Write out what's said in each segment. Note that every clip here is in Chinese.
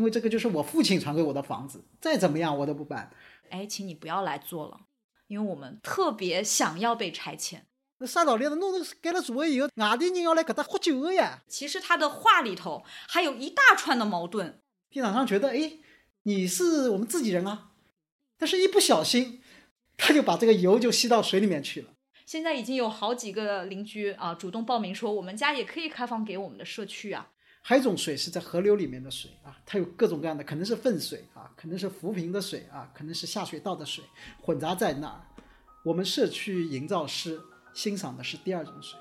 为这个就是我父亲传给我的房子，再怎么样我都不搬。 请你不要来做了，因为我们特别想要被拆迁。 那啥道理呢？侬盖了座位以后，外地人要来搿搭喝酒的呀。 其实他的话里头还有一大串的矛盾。 地产商觉得，你是我们自己人啊，但是一不小心，他就把这个油就吸到水里面去了。 现在已经有好几个邻居主动报名说，我们家也可以开放给我们的社区啊。 还有一种水是在河流里面的水啊，它有各种各样的，可能是粪水啊，可能是浮萍的水啊，可能是下水道的水，混杂在那儿。我们社区营造师欣赏的是第二种水。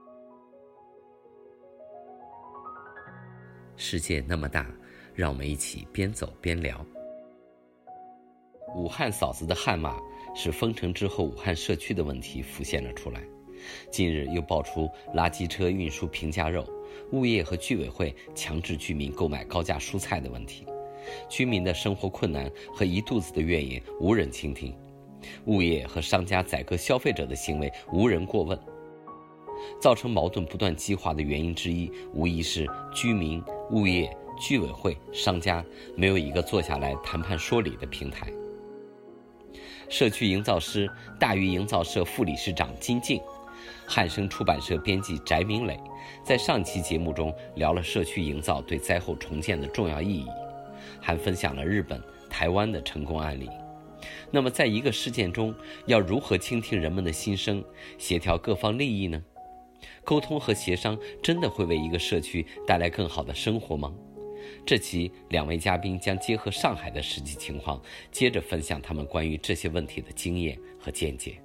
世界那么大，让我们一起边走边聊。武汉嫂子的汗马是封城之后武汉社区的问题浮现了出来。近日又爆出垃圾车运输平价肉，物业和居委会强制居民购买高价蔬菜的问题。居民的生活困难和一肚子的怨言无人倾听，物业和商家宰割消费者的行为无人过问。造成矛盾不断激化的原因之一，无疑是居民、物业、居委会、商家没有一个坐下来谈判说理的平台。社区营造师大鱼营造社副理事长金静，汉声出版社编辑翟明磊在上期节目中聊了社区营造对灾后重建的重要意义，还分享了日本、台湾的成功案例。那么在一个事件中，要如何倾听人们的心声，协调各方利益呢？沟通和协商真的会为一个社区带来更好的生活吗？这期两位嘉宾将结合上海的实际情况，接着分享他们关于这些问题的经验和见解。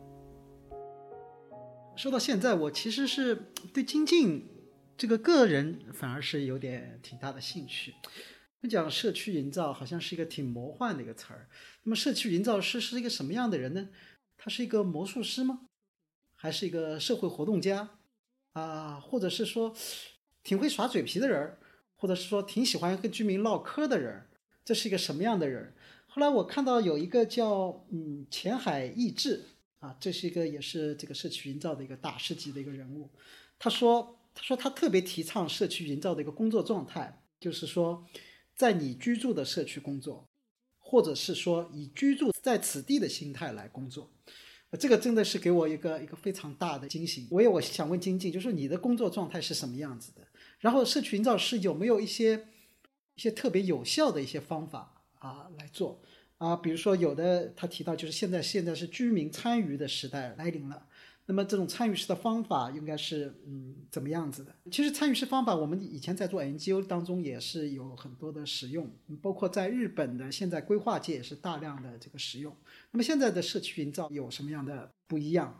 说到现在，我其实是对金靖这个个人反而是有点挺大的兴趣。讲社区营造好像是一个挺魔幻的一个词儿，那么社区营造师是一个什么样的人呢？他是一个魔术师吗？还是一个社会活动家或者是说挺会耍嘴皮的人，或者是说挺喜欢跟居民唠嗑的人？这是一个什么样的人？后来我看到有一个叫前海义志这是一个也是这个社区营造的一个大师级的一个人物。他说他特别提倡社区营造的一个工作状态，就是说在你居住的社区工作，或者是说以居住在此地的心态来工作。这个真的是给我一个非常大的惊喜。我想问金靖，就是你的工作状态是什么样子的？然后社区营造师有没有一些特别有效的一些方法来做比如说有的他提到就是现在是居民参与的时代来临了，那么这种参与式的方法应该是怎么样子的？其实参与式方法我们以前在做 NGO 当中也是有很多的使用，包括在日本的现在规划界也是大量的这个使用。那么现在的社区营造有什么样的不一样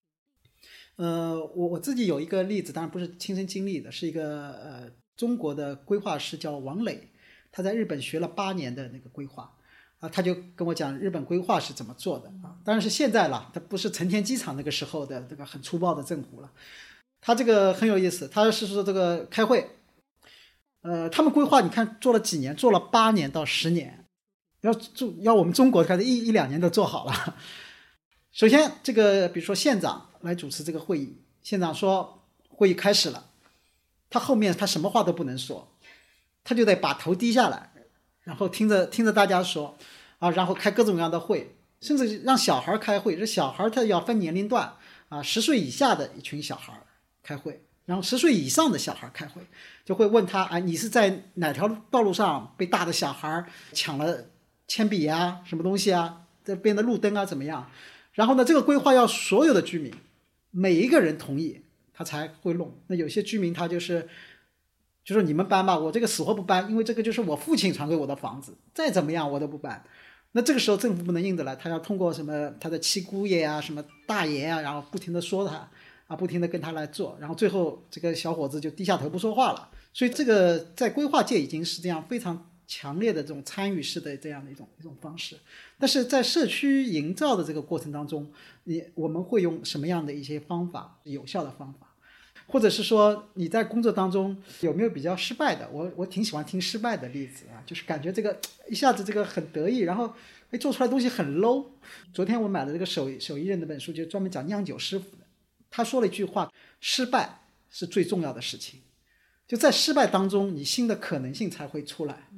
我自己有一个例子，当然不是亲身经历的，是一个中国的规划师叫王磊，他在日本学了8年的那个规划他就跟我讲日本规划是怎么做的当然是现在了，他不是成田机场那个时候的这个很粗暴的政府了。他这个很有意思，他是说这个开会他们规划你看做了几年，做了8年到10年，要我们中国开始一两年都做好了。首先这个比如说县长来主持这个会议，县长说会议开始了，他后面他什么话都不能说，他就得把头低下来，然后听着大家说然后开各种各样的会，甚至让小孩开会。这小孩他要分年龄段10岁以下的一群小孩开会，然后10岁以上的小孩开会，就会问他你是在哪条道路上被大的小孩抢了铅笔什么东西这边的路灯怎么样？然后呢，这个规划要所有的居民每一个人同意他才会弄。那有些居民他就是你们搬吧，我这个死活不搬，因为这个就是我父亲传给我的房子，再怎么样我都不搬。那这个时候政府不能硬得来，他要通过什么他的七姑爷什么大爷然后不停的说他不停的跟他来做，然后最后这个小伙子就低下头不说话了。所以这个在规划界已经是这样非常强烈的这种参与式的这样的一种方式。但是在社区营造的这个过程当中，我们会用什么样的一些方法，有效的方法？或者是说你在工作当中有没有比较失败的？我挺喜欢听失败的例子就是感觉这个一下子这个很得意，然后做出来的东西很 low。 昨天我买了这个手艺人的本书，就专门讲酿酒师傅的，他说了一句话，失败是最重要的事情，就在失败当中你新的可能性才会出来。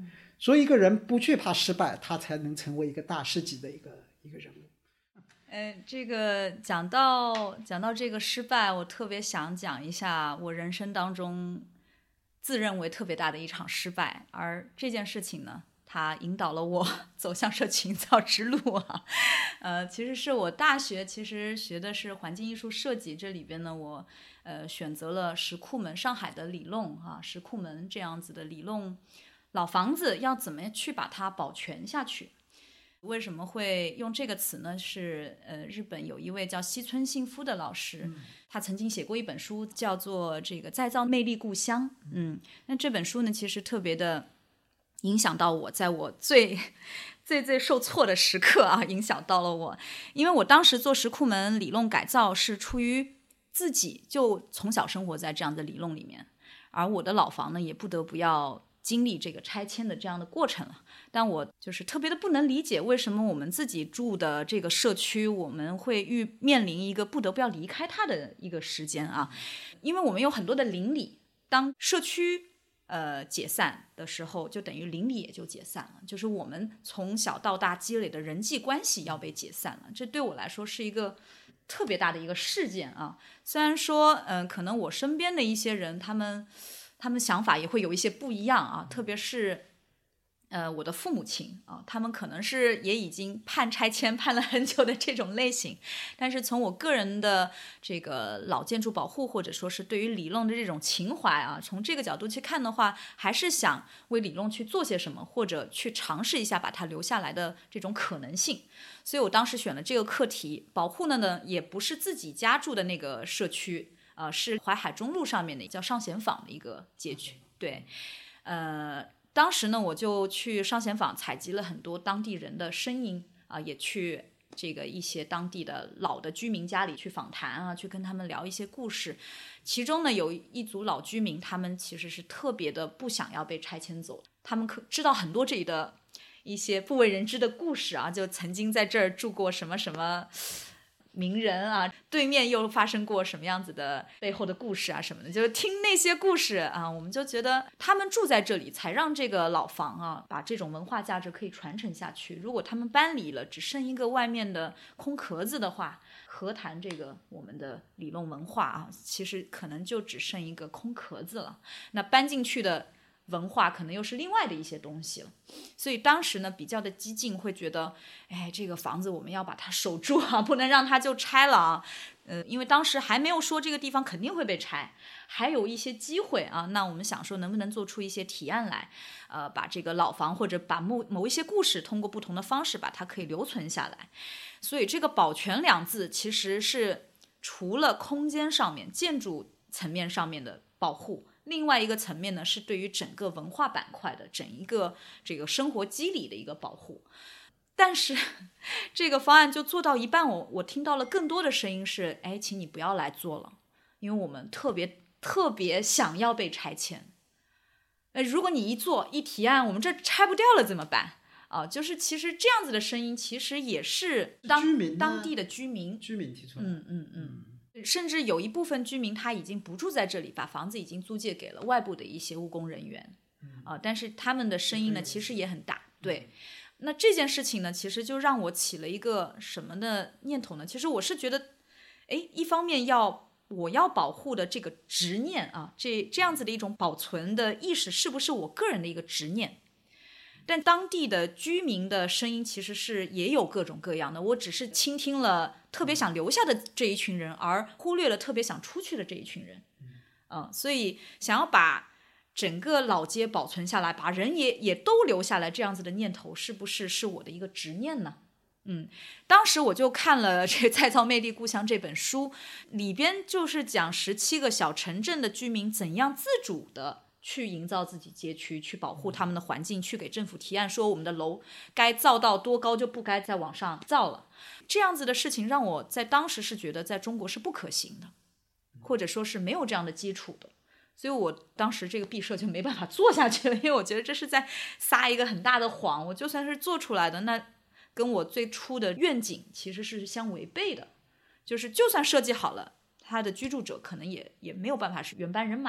所以一个人不惧怕失败，他才能成为一个大师级的一个人物。 这个讲到这个失败，我特别想讲一下我人生当中自认为特别大的一场失败，而这件事情呢，它引导了我走向社区营造之路啊。其实是我大学其实学的是环境艺术设计，这里边呢我选择了石库门上海的里弄啊，石库门这样子的里弄老房子要怎么去把它保全下去。为什么会用这个词呢？是日本有一位叫西村幸夫的老师，他曾经写过一本书叫做这个再造魅力故乡。那这本书呢其实特别的影响到我，在我最受挫的时刻啊，影响到了我。因为我当时做石库门里弄改造是出于自己就从小生活在这样的里弄里面，而我的老房呢也不得不要经历这个拆迁的这样的过程了。但我就是特别的不能理解，为什么我们自己住的这个社区，我们会面临一个不得不要离开它的一个时间啊。因为我们有很多的邻里，当社区解散的时候，就等于邻里也就解散了，就是我们从小到大积累的人际关系要被解散了。这对我来说是一个特别大的一个事件啊。虽然说可能我身边的一些人他们想法也会有一些不一样啊，特别是我的父母亲啊，他们可能是也已经判拆迁判了很久的这种类型，但是从我个人的这个老建筑保护，或者说是对于里弄的这种情怀啊，从这个角度去看的话，还是想为里弄去做些什么，或者去尝试一下把它留下来的这种可能性。所以我当时选了这个课题，保护呢也不是自己家住的那个社区，是淮海中路上面的叫上贤坊的一个街区。对，当时呢，我就去上贤坊采集了很多当地人的声音啊，也去这个一些当地的老的居民家里去访谈啊，去跟他们聊一些故事。其中呢，有一组老居民，他们其实是特别的不想要被拆迁走，他们知道很多这里的一些不为人知的故事啊，就曾经在这儿住过什么什么名人啊，对面又发生过什么样子的背后的故事啊什么的，就听那些故事啊，我们就觉得他们住在这里才让这个老房啊把这种文化价值可以传承下去。如果他们搬离了，只剩一个外面的空壳子的话，何谈这个我们的里弄文化啊？其实可能就只剩一个空壳子了。那搬进去的文化可能又是另外的一些东西了。所以当时呢比较的激进，会觉得这个房子我们要把它守住啊，不能让它就拆了啊。因为当时还没有说这个地方肯定会被拆，还有一些机会啊。那我们想说能不能做出一些提案来，把这个老房或者把某一些故事通过不同的方式把它可以留存下来。所以这个保全两字其实是除了空间上面建筑层面上面的保护，另外一个层面呢是对于整个文化板块的整一个这个生活机理的一个保护。但是这个方案就做到一半，我听到了更多的声音是请你不要来做了，因为我们特别想要被拆迁。如果你一做一提案，我们这拆不掉了怎么办啊？就是其实这样子的声音其实也是当地的居民提出来。 甚至有一部分居民他已经不住在这里，把房子已经租借给了外部的一些务工人员但是他们的声音呢其实也很大。对，那这件事情呢其实就让我起了一个什么的念头呢？其实我是觉得一方面我要保护的这个执念啊，这样子的一种保存的意识是不是我个人的一个执念？但当地的居民的声音其实是也有各种各样的，我只是倾听了特别想留下的这一群人，而忽略了特别想出去的这一群人。所以想要把整个老街保存下来，把人也都留下来，这样子的念头是不是我的一个执念呢？当时我就看了这《再造魅力故乡》这本书，里边就是讲17个小城镇的居民怎样自主的去营造自己街区，去保护他们的环境，去给政府提案说我们的楼该造到多高就不该再往上造了。这样子的事情让我在当时是觉得在中国是不可行的，或者说是没有这样的基础的。所以我当时这个毕设就没办法做下去了，因为我觉得这是在撒一个很大的谎，我就算是做出来的，那跟我最初的愿景其实是相违背的。就算设计好了，他的居住者可能也没有办法是原班人马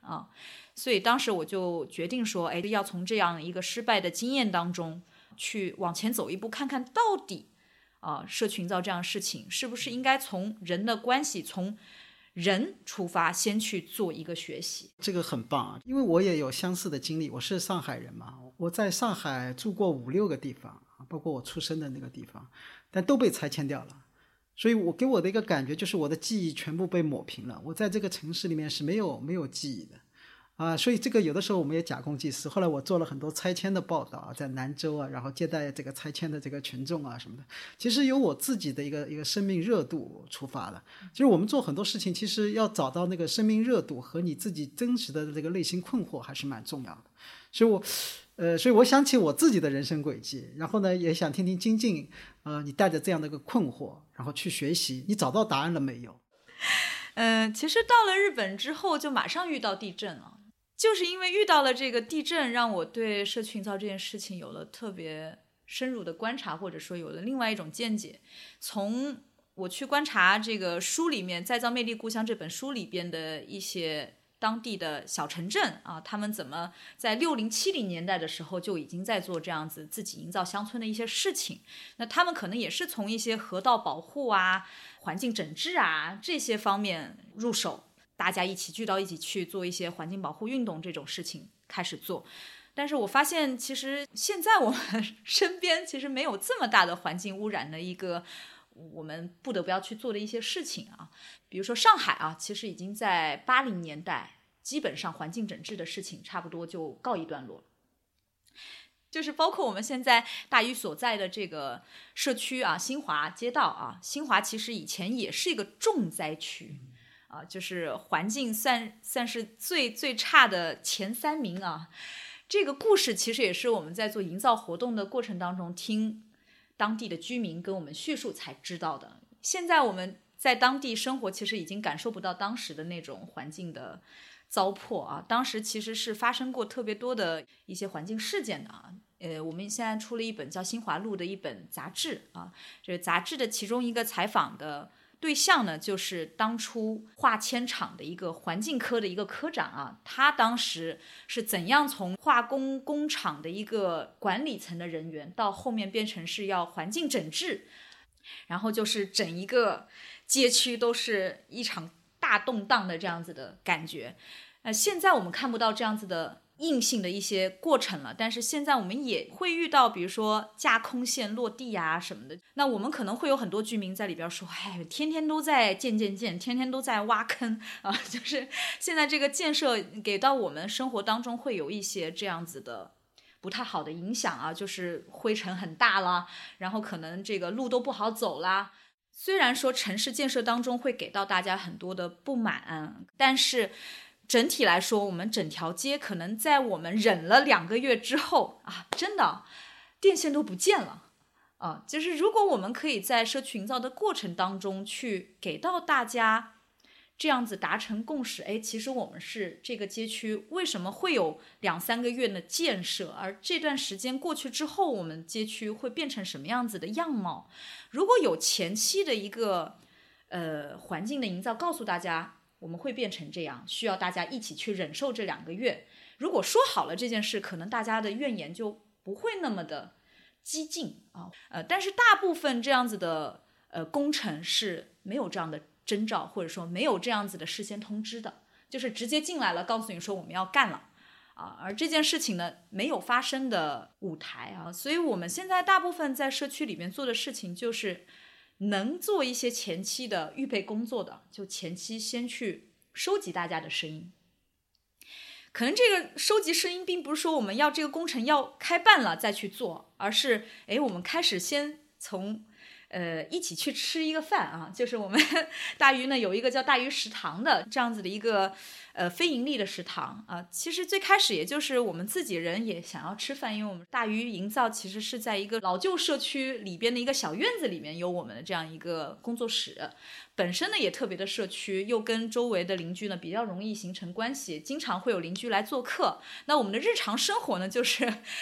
啊。所以当时我就决定说，要从这样一个失败的经验当中去往前走一步，看看到底社区营造这样的事情是不是应该从人的关系，从人出发，先去做一个学习。 这个很棒啊，因为我也有相似的经历，我是上海人嘛，我在上海住过5-6个地方，包括我出生的那个地方，但都被拆迁掉了。所以我给我的一个感觉就是我的记忆全部被抹平了，我在这个城市里面是没有记忆的所以这个有的时候我们也假公济私。后来我做了很多拆迁的报道在南州然后接待这个拆迁的这个群众什么的，其实有我自己的一个生命热度出发的。就是我们做很多事情，其实要找到那个生命热度和你自己真实的这个内心困惑还是蛮重要的。所以我想起我自己的人生轨迹，然后呢也想听听金靖你带着这样的一个困惑然后去学习，你找到答案了没有？ 其实到了日本之后就马上遇到地震了，就是因为遇到了这个地震，让我对社区营造这件事情有了特别深入的观察，或者说有了另外一种见解。从我去观察这个书里面《再造魅力故乡》这本书里边的一些当地的小城镇他们怎么在60、70年代的时候就已经在做这样子自己营造乡村的一些事情。那他们可能也是从一些河道保护环境整治这些方面入手，大家一起聚到一起去做一些环境保护运动这种事情开始做。但是我发现其实现在我们身边其实没有这么大的环境污染的一个我们不得不要去做的一些事情比如说上海其实已经在80年代基本上环境整治的事情差不多就告一段落了。就是包括我们现在大鱼所在的这个社区新华街道新华其实以前也是一个重灾区就是环境算是最差的前3名这个故事其实也是我们在做营造活动的过程当中听当地的居民跟我们叙述才知道的。现在我们在当地生活，其实已经感受不到当时的那种环境的糟粕当时其实是发生过特别多的一些环境事件的我们现在出了一本叫《新华路》的一本杂志这个杂志的其中一个采访的对象呢，就是当初化纤厂的一个环境科的一个科长他当时是怎样从化工工厂的一个管理层的人员到后面变成是要环境整治，然后就是整一个街区都是一场大动荡的这样子的感觉。现在我们看不到这样子的硬性的一些过程了，但是现在我们也会遇到比如说架空线落地什么的，那我们可能会有很多居民在里边说天天都在建，天天都在挖坑就是现在这个建设给到我们生活当中会有一些这样子的不太好的影响就是灰尘很大啦，然后可能这个路都不好走啦。虽然说城市建设当中会给到大家很多的不满但是整体来说，我们整条街可能在我们忍了2个月之后真的电线都不见了就是如果我们可以在社区营造的过程当中去给到大家这样子达成共识，其实我们是这个街区为什么会有2-3个月的建设，而这段时间过去之后我们街区会变成什么样子的样貌。如果有前期的一个环境的营造告诉大家我们会变成这样，需要大家一起去忍受这2个月，如果说好了这件事，可能大家的怨言就不会那么的激进但是大部分这样子的工程是没有这样的征兆，或者说没有这样子的事先通知的，就是直接进来了告诉你说我们要干了而这件事情呢没有发生的舞台所以我们现在大部分在社区里面做的事情就是能做一些前期的预备工作的，就前期先去收集大家的声音。可能这个收集声音并不是说我们要这个工程要开办了再去做，而是我们开始先从一起去吃一个饭就是我们大鱼呢有一个叫大鱼食堂的这样子的一个非盈利的食堂其实最开始也就是我们自己人也想要吃饭，因为我们大鱼营造其实是在一个老旧社区里边的一个小院子里面有我们的这样一个工作室，本身呢也特别的社区，又跟周围的邻居呢比较容易形成关系，经常会有邻居来做客。那我们的日常生活呢就是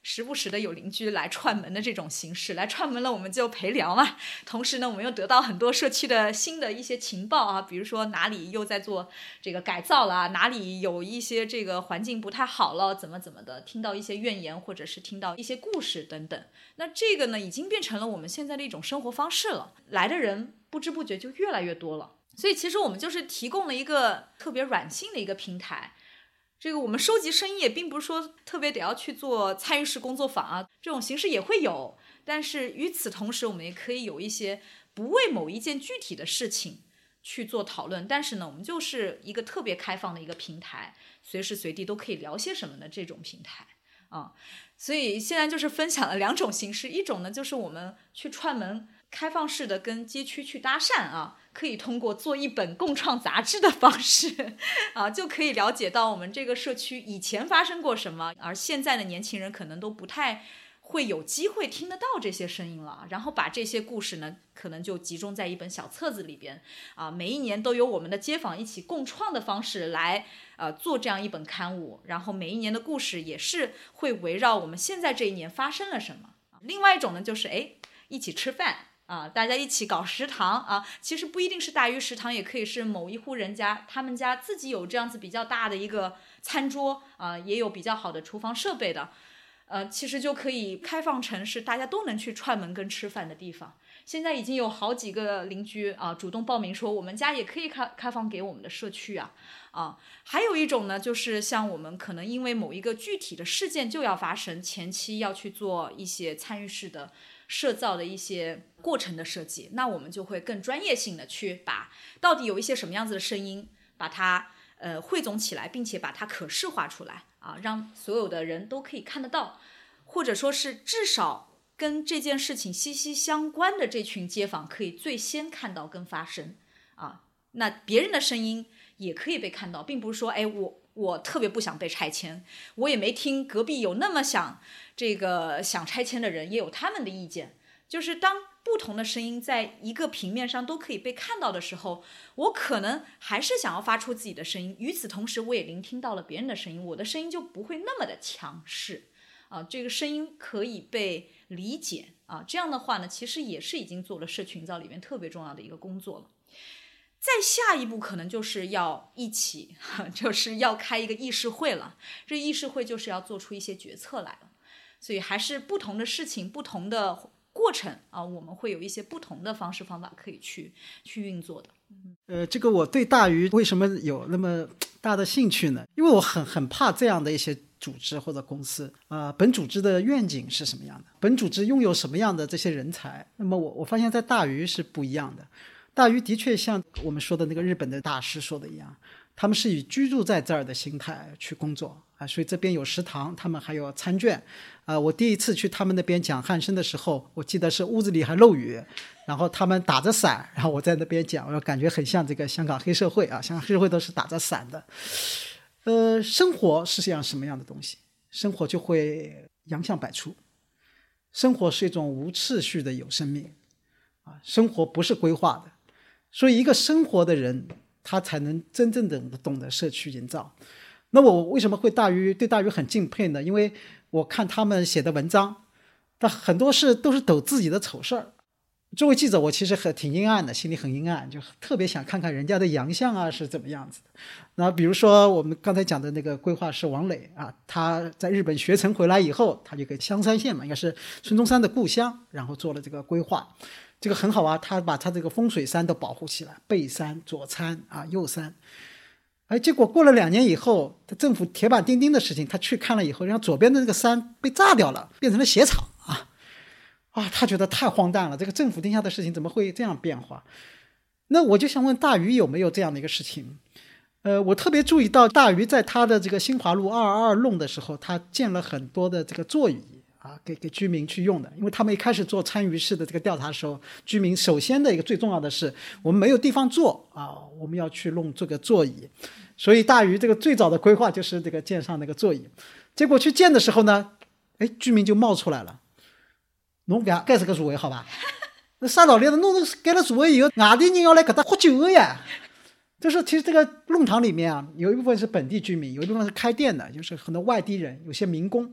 时不时的有邻居来串门的这种形式，来串门了我们就陪聊嘛。同时呢，我们又得到很多社区的新的一些情报啊，比如说哪里又在做这个改造了，哪里有一些这个环境不太好了，怎么的，听到一些怨言，或者是听到一些故事等等。那这个呢，已经变成了我们现在的一种生活方式了，来的人不知不觉就越来越多了。所以其实我们就是提供了一个特别软性的一个平台。这个我们收集声音也并不是说特别得要去做参与式工作坊啊，这种形式也会有，但是与此同时我们也可以有一些不为某一件具体的事情去做讨论，但是呢我们就是一个特别开放的一个平台，随时随地都可以聊些什么的这种平台啊。所以现在就是分享了2种形式，一种呢就是我们去串门开放式的跟街区去搭讪啊，可以通过做一本共创杂志的方式啊，就可以了解到我们这个社区以前发生过什么，而现在的年轻人可能都不太会有机会听得到这些声音了，然后把这些故事呢可能就集中在一本小册子里边啊，每一年都有我们的街坊一起共创的方式来做这样一本刊物，然后每一年的故事也是会围绕我们现在这一年发生了什么。另外一种呢就是一起吃饭啊，大家一起搞食堂啊，其实不一定是大鱼食堂，也可以是某一户人家他们家自己有这样子比较大的一个餐桌啊，也有比较好的厨房设备的，其实就可以开放成是大家都能去串门跟吃饭的地方。现在已经有好几个邻居啊主动报名说我们家也可以开放给我们的社区啊。还有一种呢，就是像我们可能因为某一个具体的事件就要发生，前期要去做一些参与式的设造的一些过程的设计，那我们就会更专业性的去把到底有一些什么样子的声音把它汇总起来，并且把它可视化出来啊，让所有的人都可以看得到，或者说是至少跟这件事情息息相关的这群街坊可以最先看到跟发生啊，那别人的声音也可以被看到，并不是说我特别不想被拆迁，我也没听隔壁有那么想拆迁的人也有他们的意见，就是当不同的声音在一个平面上都可以被看到的时候，我可能还是想要发出自己的声音，与此同时我也聆听到了别人的声音，我的声音就不会那么的强势啊，这个声音可以被理解啊，这样的话呢，其实也是已经做了社群营造里面特别重要的一个工作了。再下一步可能就是要一起，就是要开一个议事会了，这议事会就是要做出一些决策来了，所以还是不同的事情不同的过程啊，我们会有一些不同的方式方法可以去运作的。 这个我对大鱼为什么有那么大的兴趣呢？因为我很怕这样的一些组织或者公司本组织的愿景是什么样的，本组织拥有什么样的这些人才，那么我发现在大鱼是不一样的。大鱼的确像我们说的那个日本的大师说的一样，他们是以居住在这儿的心态去工作啊，所以这边有食堂，他们还有餐券我第一次去他们那边讲汉声的时候，我记得是屋子里还漏雨，然后他们打着伞，然后我在那边讲，我感觉很像这个香港黑社会啊，香港黑社会都是打着伞的。生活是像什么样的东西？生活就会洋相百出，生活是一种无次序的有生命生活不是规划的，所以一个生活的人他才能真正的懂得社区营造。那我为什么会对大鱼很敬佩呢？因为我看他们写的文章，他很多事都是抖自己的丑事儿。作为记者，我其实挺阴暗的，心里很阴暗，就特别想看看人家的洋相是怎么样子的。那比如说我们刚才讲的那个规划师王磊他在日本学成回来以后，他就给香山县嘛，应该是孙中山的故乡，然后做了这个规划，这个很好他把他这个风水山都保护起来，背山、左山右山。结果过了2年以后，他政府铁板钉钉的事情，他去看了以后，然后左边的那个山被炸掉了，变成了鞋厂他觉得太荒诞了，这个政府定下的事情怎么会这样变化？那我就想问大鱼有没有这样的一个事情？我特别注意到大鱼在他的这个新华路222弄的时候，他建了很多的这个座椅给居民去用的。因为他们一开始做参与式的这个调查的时候，居民首先的一个最重要的是我们没有地方坐我们要去弄这个座椅，所以大鱼这个最早的规划就是这个建上那个座椅。结果去建的时候呢，居民就冒出来了，侬盖这个座位好吧？那啥道理？侬盖了座位以后，外地人要来搿搭喝酒的呀。就是其实这个弄堂里面有一部分是本地居民，有一部分是开店的，就是很多外地人，有些民工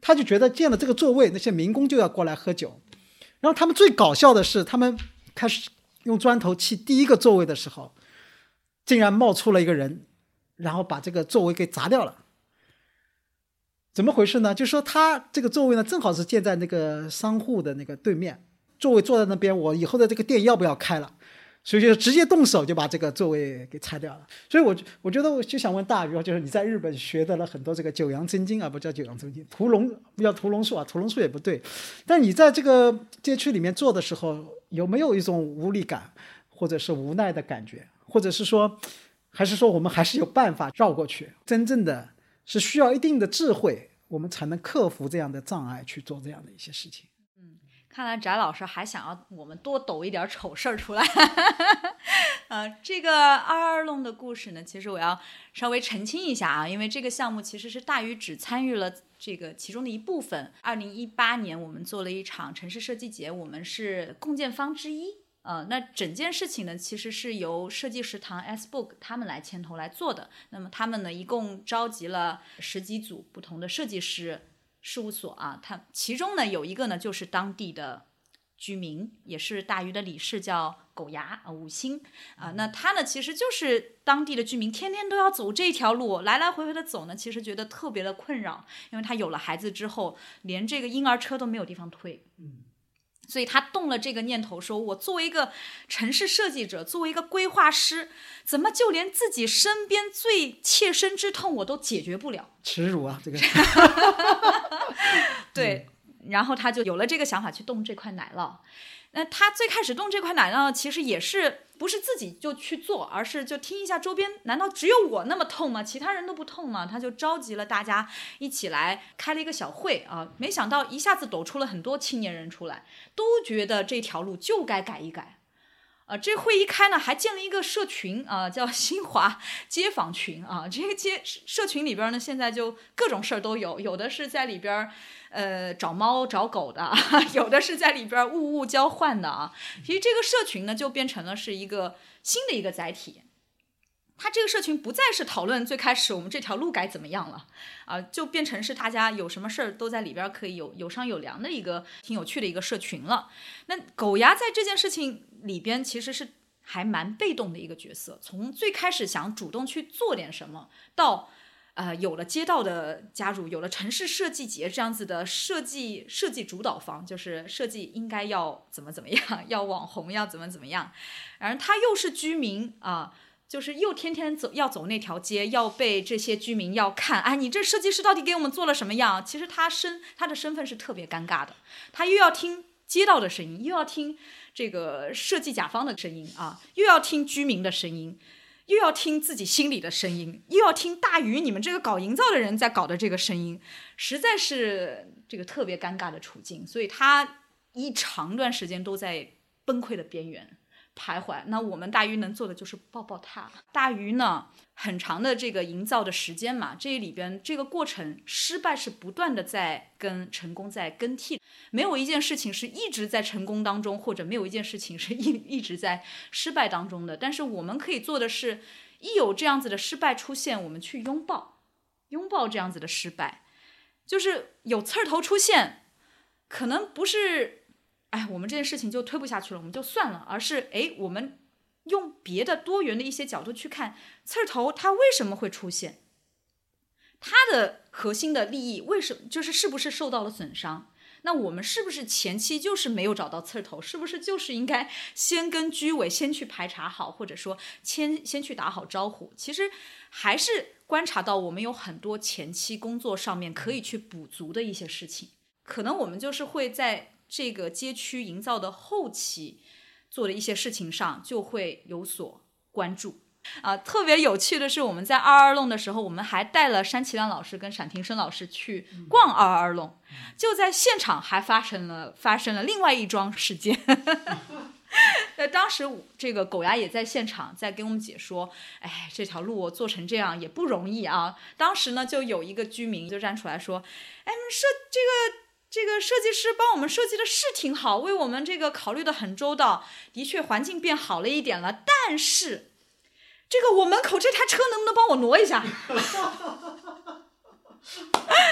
他就觉得建了这个座位，那些民工就要过来喝酒。然后他们最搞笑的是，他们开始用砖头砌第一个座位的时候，竟然冒出了一个人，然后把这个座位给砸掉了。怎么回事呢？就是说他这个座位呢，正好是建在那个商户的那个对面，座位坐在那边，我以后的这个店要不要开了？所以就直接动手就把这个座位给拆掉了。所以我觉得我就想问大鱼，就是你在日本学的了很多这个九阳真经啊，不叫九阳真经，不叫屠龙术啊，屠龙术也不对。但你在这个街区里面做的时候，有没有一种无力感，或者是无奈的感觉，或者是说，还是说我们还是有办法绕过去？真正的是需要一定的智慧，我们才能克服这样的障碍去做这样的一些事情。 看来翟老师还想要我们多抖一点丑事儿出来。这个22弄的故事呢，其实我要稍微澄清一下啊，因为这个项目其实是大鱼只参与了这个其中的一部分。2018年我们做了一场城市设计节，我们是共建方之一。那整件事情呢，其实是由设计食堂 S-Book 他们来牵头来做的。那么他们呢，一共召集了10几组不同的设计师事务所啊，其中呢有一个呢就是当地的居民，也是大鱼的理事，叫狗牙5星啊。那他呢其实就是当地的居民，天天都要走这条路，来来回回的走呢，其实觉得特别的困扰，因为他有了孩子之后，连这个婴儿车都没有地方推。所以他动了这个念头，说我作为一个城市设计者，作为一个规划师，怎么就连自己身边最切身之痛我都解决不了？ 耻辱啊，这个对，然后他就有了这个想法去动这块奶酪。那他最开始动这块奶酪，其实也是不是自己就去做，而是就听一下周边，难道只有我那么痛吗？其他人都不痛吗？他就召集了大家一起来开了一个小会啊，没想到一下子抖出了很多青年人出来，都觉得这条路就该改一改。这会一开呢，还建了一个社群啊，叫新华街坊群啊。这个社群里边呢，现在就各种事儿都有，有的是在里边找猫找狗的，有的是在里边物物交换的啊。其实这个社群呢，就变成了是一个新的一个载体。它这个社群不再是讨论最开始我们这条路该怎么样了啊，就变成是大家有什么事儿都在里边可以有商有量的一个挺有趣的一个社群了。那狗牙在这件事情里边其实是还蛮被动的一个角色，从最开始想主动去做点什么，到有了街道的加入，有了城市设计节这样子的设计主导方，就是设计应该要怎么样，要网红要怎么样，然后他又是居民啊。就是又天天要走那条街，要被这些居民要看，哎，你这设计师到底给我们做了什么样？其实他的身份是特别尴尬的，他又要听街道的声音，又要听这个设计甲方的声音啊，又要听居民的声音，又要听自己心里的声音，又要听大鱼你们这个搞营造的人在搞的这个声音，实在是这个特别尴尬的处境，所以他一长段时间都在崩溃的边缘徘徊。那我们大鱼能做的就是抱抱他。大鱼呢，很长的这个营造的时间嘛，这里边这个过程失败是不断的在跟成功在更替，没有一件事情是一直在成功当中，或者没有一件事情是一直在失败当中的。但是我们可以做的是，一有这样子的失败出现，我们去拥抱这样子的失败，就是有刺儿头出现，可能不是我们这件事情就推不下去了，我们就算了，而是我们用别的多元的一些角度去看刺儿头它为什么会出现，它的核心的利益为什么是不是受到了损伤，那我们是不是前期就是没有找到刺儿头，是不是就是应该先跟居委先去排查好，或者说先去打好招呼。其实还是观察到我们有很多前期工作上面可以去补足的一些事情，可能我们就是会在这个街区营造的后期做的一些事情上就会有所关注特别有趣的是，我们在22弄的时候，我们还带了山崎亮老师跟闪庭生老师去逛22弄，就在现场还发生了另外一桩事件当时这个狗牙也在现场在给我们解说，这条路我做成这样也不容易啊。当时呢就有一个居民就站出来说，这个设计师帮我们设计的是挺好，为我们这个考虑的很周到，的确环境变好了一点了，但是这个我门口这台车能不能帮我挪一下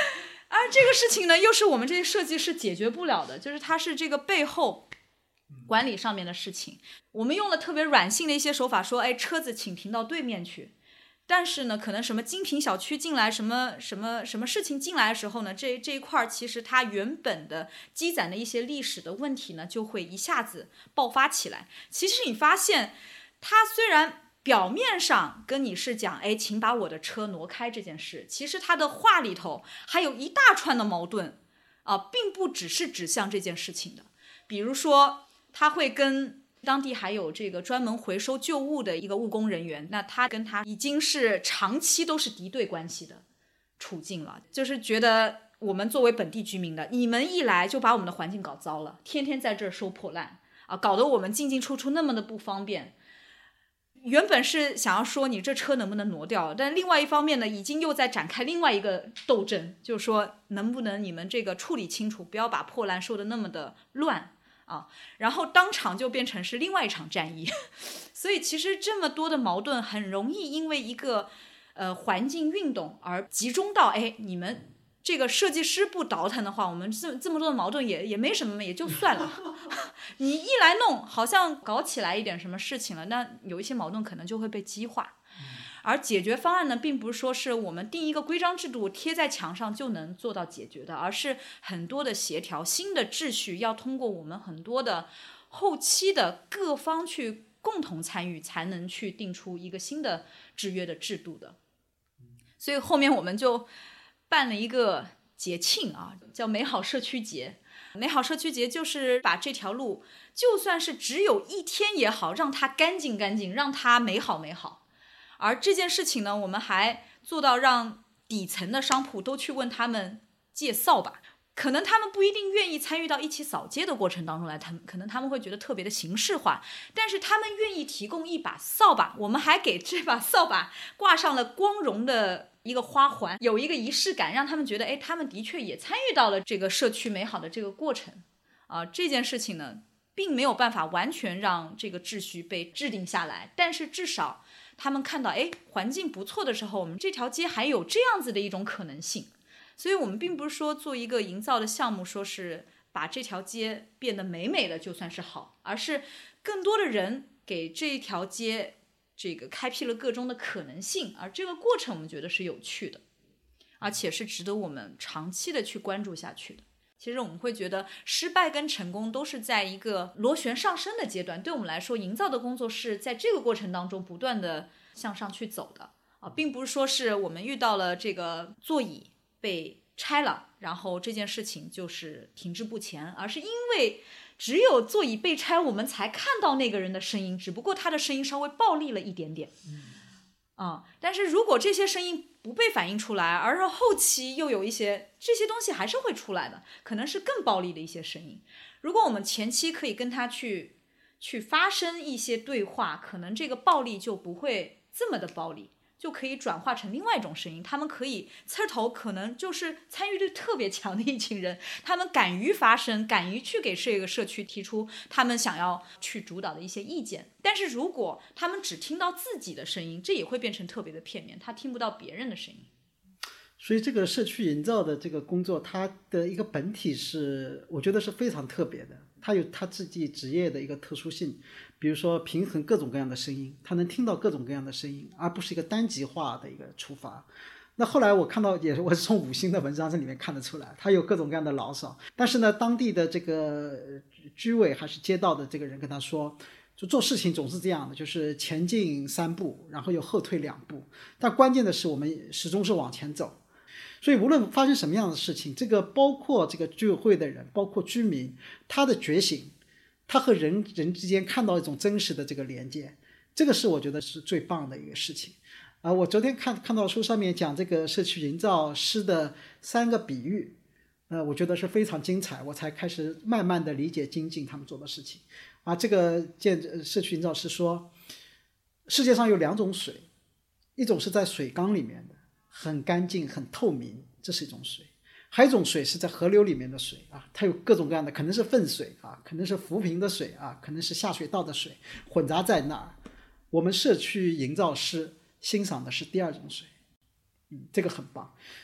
而这个事情呢，又是我们这些设计师解决不了的，就是它是这个背后管理上面的事情。我们用了特别软性的一些手法说，哎，车子请停到对面去。但是呢，可能什么精品小区进来，什么事情进来的时候呢，这一块其实它原本的积攒的一些历史的问题呢，就会一下子爆发起来。其实你发现，它虽然表面上跟你是讲，哎，请把我的车挪开这件事，其实它的话里头还有一大串的矛盾并不只是指向这件事情的。比如说，他会跟当地还有这个专门回收旧物的一个务工人员，那他跟他已经是长期都是敌对关系的处境了，就是觉得我们作为本地居民的，你们一来就把我们的环境搞糟了，天天在这儿收破烂搞得我们进进出出那么的不方便。原本是想要说你这车能不能挪掉，但另外一方面呢，已经又在展开另外一个斗争，就是说能不能你们这个处理清楚，不要把破烂收得那么的乱然后当场就变成是另外一场战役。所以其实这么多的矛盾很容易因为一个环境运动而集中到，哎，你们这个设计师不倒腾的话，我们这么多的矛盾也没什么，也就算了。你一来弄，好像搞起来一点什么事情了，那有一些矛盾可能就会被激化。而解决方案呢，并不是说是我们定一个规章制度贴在墙上就能做到解决的，而是很多的协调，新的秩序要通过我们很多的后期的各方去共同参与，才能去定出一个新的制约的制度的。所以后面我们就办了一个节庆叫美好社区节。美好社区节就是把这条路，就算是只有一天也好，让它干净干净，让它美好美好。而这件事情呢，我们还做到让底层的商铺都去问他们借扫把，可能他们不一定愿意参与到一起扫街的过程当中来，可能他们会觉得特别的形式化，但是他们愿意提供一把扫把，我们还给这把扫把挂上了光荣的一个花环，有一个仪式感，让他们觉得，哎，他们的确也参与到了这个社区美好的这个过程这件事情呢，并没有办法完全让这个秩序被制定下来，但是至少他们看到，哎，环境不错的时候，我们这条街还有这样子的一种可能性。所以我们并不是说做一个营造的项目，说是把这条街变得美美的就算是好，而是更多的人给这一条街这个开辟了各种的可能性，而这个过程我们觉得是有趣的，而且是值得我们长期的去关注下去的。其实我们会觉得失败跟成功都是在一个螺旋上升的阶段，对我们来说，营造的工作是在这个过程当中不断的向上去走的并不是说是我们遇到了这个座椅被拆了，然后这件事情就是停滞不前，而是因为只有座椅被拆，我们才看到那个人的声音，只不过他的声音稍微暴力了一点点但是如果这些声音不被反映出来，而是后期又有一些这些东西还是会出来的，可能是更暴力的一些声音。如果我们前期可以跟他去发生一些对话，可能这个暴力就不会这么的暴力，就可以转化成另外一种声音。他们可以刺头，可能就是参与力特别强的一群人，他们敢于发声，敢于去给这个社区提出他们想要去主导的一些意见。但是如果他们只听到自己的声音，这也会变成特别的片面，他听不到别人的声音。 所以这个社区营造的这个工作，它的一个本体是我觉得是非常特别的，它有它自己职业的一个特殊性，比如说平衡各种各样的声音，它能听到各种各样的声音，而不是一个单极化的一个出发。那后来我看到也是，我是从5星的文章这里面看得出来，它有各种各样的牢骚，但是呢，当地的这个居委还是街道的这个人跟他说，就做事情总是这样的，就是前进3步，然后又后退2步，但关键的是我们始终是往前走。所以无论发生什么样的事情，这个包括这个居委会的人，包括居民，他的觉醒，他和人之间看到一种真实的这个连接，这个是我觉得是最棒的一个事情。我昨天看到书上面讲这个社区营造师的3个比喻，我觉得是非常精彩，我才开始慢慢的理解精进他们做的事情。这个社区营造师说，世界上有2种水，一种是在水缸里面的，很干净很透明，这是一种水，还有一种水是在河流里面的水它有各种各样的，可能是粪水可能是浮萍的水可能是下水道的水混杂在那儿。我们社区营造师欣赏的是第2种水，这个很棒。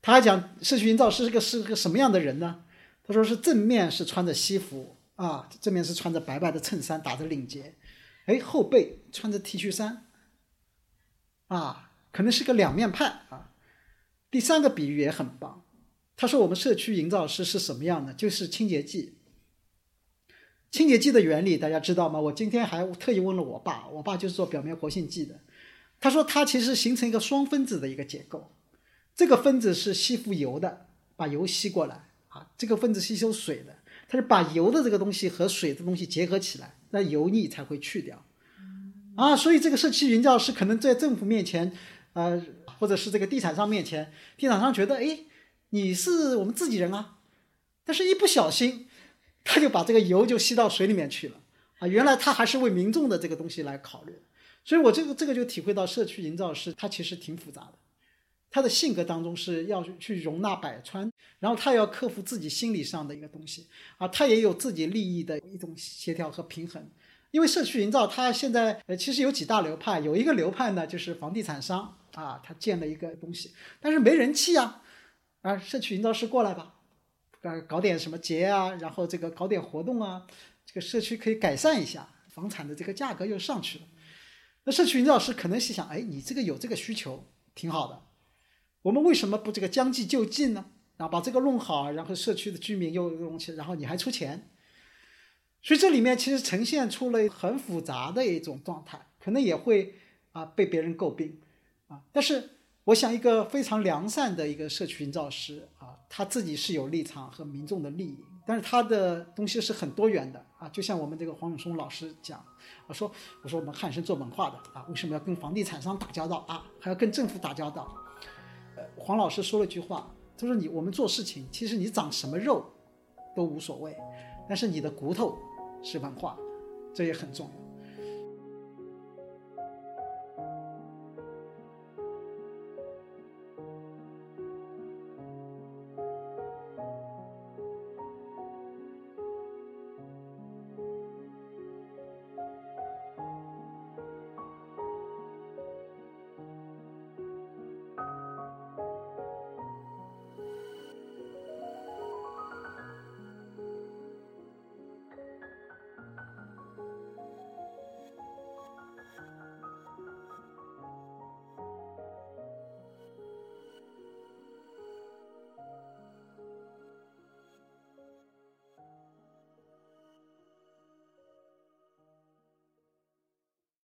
他还讲社区营造师是个什么样的人呢？他说是正面是穿着西服啊，正面是穿着白白的衬衫打着领结，后背穿着 T 恤衫啊，可能是个两面派啊。第三个比喻也很棒，他说我们社区营造师是什么样的？就是清洁剂。清洁剂的原理大家知道吗？我今天还特意问了我爸，我爸就是做表面活性剂的。他说它其实形成一个双分子的一个结构，这个分子是吸附油的，把油吸过来啊，这个分子吸收水的，它是把油的这个东西和水的东西结合起来，那油腻才会去掉啊。所以这个社区营造师可能在政府面前或者是这个地产商面前，地产商觉得你是我们自己人啊，但是一不小心他就把这个油就吸到水里面去了啊！原来他还是为民众的这个东西来考虑，所以我这个就体会到社区营造师他其实挺复杂的，他的性格当中是要去容纳百川，然后他要克服自己心理上的一个东西啊，他也有自己利益的一种协调和平衡。因为社区营造它现在其实有几大流派，有一个流派呢就是房地产商啊，他建了一个东西，但是没人气啊，社区营造师过来吧。搞点什么节啊，然后这个搞点活动啊，这个社区可以改善一下，房产的这个价格又上去了。那社区营造师可能是想，你这个有这个需求挺好的，我们为什么不这个将计就计呢？把这个弄好，然后社区的居民又弄起，然后你还出钱，所以这里面其实呈现出了很复杂的一种状态，可能也会被别人诟病但是我想一个非常良善的一个社区营造师他自己是有立场和民众的利益，但是他的东西是很多元的就像我们这个黄永松老师讲，我说我们汉生做文化的为什么要跟房地产商打交道还要跟政府打交道？黄老师说了句话，他说我们做事情其实你长什么肉都无所谓，但是你的骨头是文化，这也很重要。